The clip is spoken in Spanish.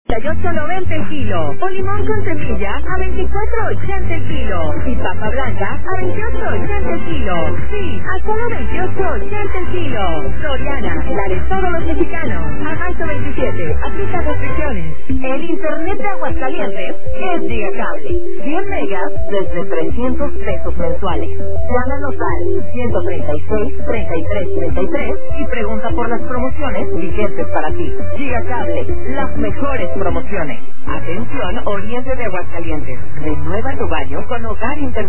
$38.90 el kilo. O limón con semilla a $24.80 el kilo. Y papa blanca a $28.80 el kilo. Sí, a solo $28.80 el kilo. Soriana, la de todos los mexicanos. A marzo 27, aplica restricciones. El internet de Aguascalientes es Gigacable. 100 megas desde $300 mensuales. Llámanos al 136-3333 y pregunta por las promociones vigentes para ti. Gigacable, las mejores promociones. Atención, Oriente de Aguascalientes. Renueva tu baño con Hogar Inter